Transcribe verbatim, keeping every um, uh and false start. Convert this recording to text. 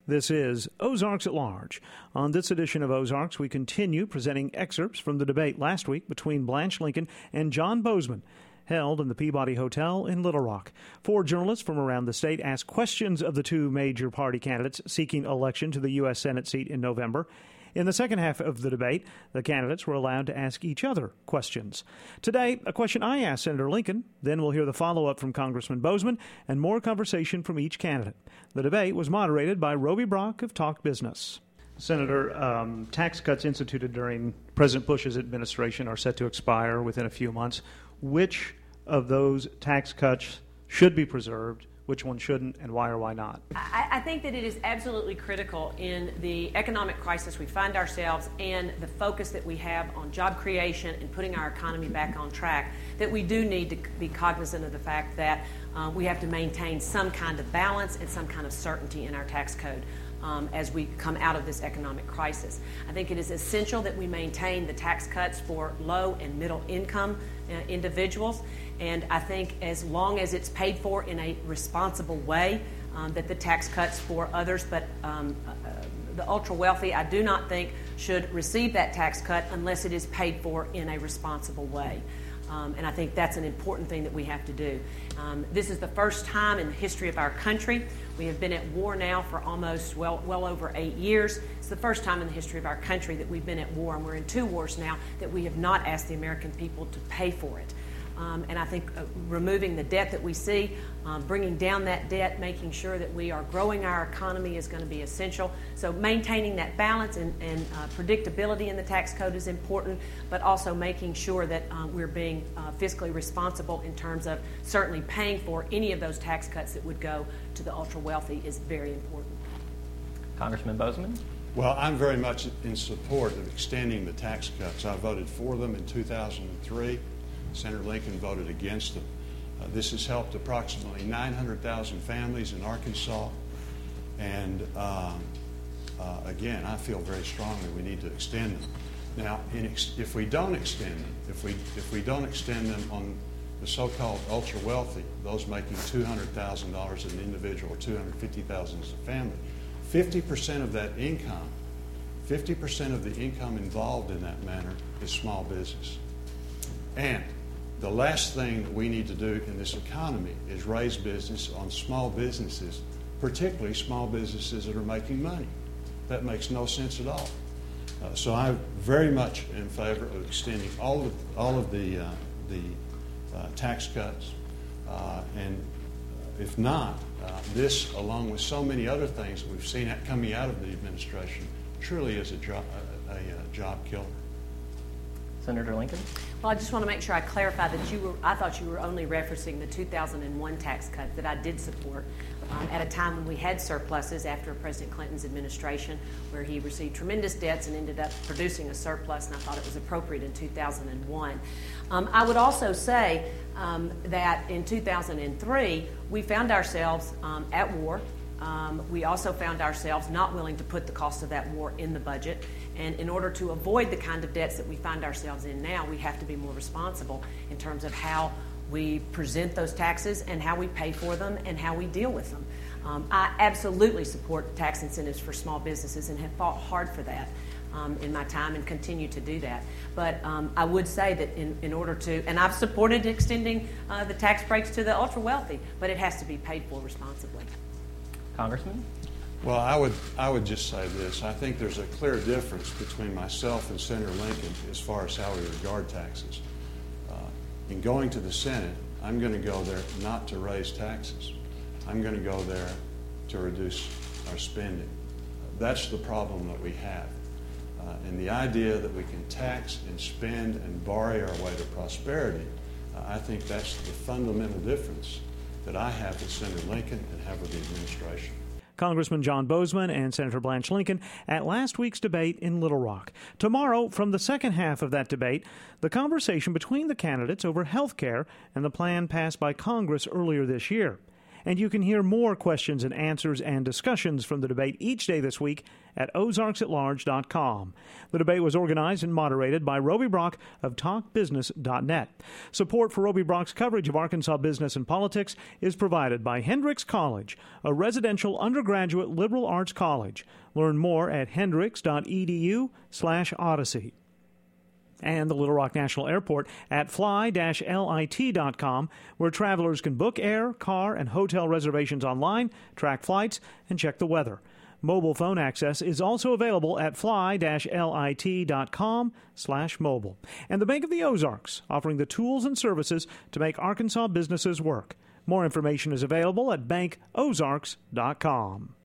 This is Ozarks at Large. On this edition of Ozarks, we continue presenting excerpts from the debate last week between Blanche Lincoln and John Boozman, held in the Peabody Hotel in Little Rock. Four journalists from around the state asked questions of the two major party candidates seeking election to the U S Senate seat in November. In the second half of the debate, the candidates were allowed to ask each other questions. Today, a question I asked Senator Lincoln, then we'll hear the follow-up from Congressman Boozman, and more conversation from each candidate. The debate was moderated by Roby Brock of Talk Business. Senator, um, tax cuts instituted during President Bush's administration are set to expire within a few months. Which of those tax cuts should be preserved? Which one shouldn't, and why or why not? I, I think that it is absolutely critical in the economic crisis we find ourselves and the focus that we have on job creation and putting our economy back on track that we do need to be cognizant of the fact that uh, we have to maintain some kind of balance and some kind of certainty in our tax code um, as we come out of this economic crisis. I think it is essential that we maintain the tax cuts for low and middle income uh, individuals. And I think as long as it's paid for in a responsible way, um, that the tax cuts for others, but um, uh, the ultra-wealthy, I do not think should receive that tax cut unless it is paid for in a responsible way. Um, and I think that's an important thing that we have to do. Um, this is the first time in the history of our country. We have been at war now for almost well, well over eight years. It's the first time in the history of our country that we've been at war, and we're in two wars now, that we have not asked the American people to pay for it. Um, and I think uh, removing the debt that we see, um, bringing down that debt, making sure that we are growing our economy is going to be essential. So maintaining that balance and, and uh, predictability in the tax code is important, but also making sure that uh, we're being uh, fiscally responsible in terms of certainly paying for any of those tax cuts that would go to the ultra-wealthy is very important. Congressman Boozman? Well, I'm very much in support of extending the tax cuts. I voted for them in two thousand three. Senator Lincoln voted against them. Uh, this has helped approximately nine hundred thousand families in Arkansas. And um, uh, again, I feel very strongly we need to extend them. Now, in ex- if we don't extend them, if we if we don't extend them on the so-called ultra-wealthy, those making two hundred thousand dollars as an individual or two hundred fifty thousand dollars as a family, fifty percent of that income, fifty percent of the income involved in that manner is small business. And the last thing that we need to do in this economy is raise business on small businesses, particularly small businesses that are making money. That makes no sense at all. Uh, so I'm very much in favor of extending all of all of the uh, the uh, tax cuts, uh, and if not, uh, this, along with so many other things that we've seen coming out of the administration, truly is a job a, a, a job killer. Senator Lincoln? Well, I just want to make sure I clarify that you were, I thought you were only referencing the two thousand one tax cut that I did support um, at a time when we had surpluses after President Clinton's administration, where he received tremendous debts and ended up producing a surplus, and I thought it was appropriate in two thousand one. Um, I would also say um, that in two thousand three, we found ourselves um, at war. Um, we also found ourselves not willing to put the cost of that war in the budget. And in order to avoid the kind of debts that we find ourselves in now, we have to be more responsible in terms of how we present those taxes and how we pay for them and how we deal with them. Um, I absolutely support tax incentives for small businesses and have fought hard for that um, in my time and continue to do that. But um, I would say that in, in order to, and I've supported extending uh, the tax breaks to the ultra-wealthy, but it has to be paid for responsibly. Congressman? Well, I would I would just say this. I think there's a clear difference between myself and Senator Lincoln as far as how we regard taxes. Uh, in going to the Senate, I'm going to go there not to raise taxes. I'm going to go there to reduce our spending. That's the problem that we have. Uh, and the idea that we can tax and spend and borrow our way to prosperity, uh, I think that's the fundamental difference that I have with Senator Lincoln and have with the administration. Congressman John Boozman and Senator Blanche Lincoln at last week's debate in Little Rock. Tomorrow, from the second half of that debate, the conversation between the candidates over health care and the plan passed by Congress earlier this year. And you can hear more questions and answers and discussions from the debate each day this week at ozarks at large dot com. The debate was organized and moderated by Roby Brock of talk business dot net. Support for Roby Brock's coverage of Arkansas business and politics is provided by Hendrix College, a residential undergraduate liberal arts college. Learn more at hendrix dot e d u slash odyssey. And the Little Rock National Airport at fly dash lit dot com, where travelers can book air, car, and hotel reservations online, track flights, and check the weather. Mobile phone access is also available at fly dash lit dot com slash mobile. And the Bank of the Ozarks, offering the tools and services to make Arkansas businesses work. More information is available at bank ozarks dot com.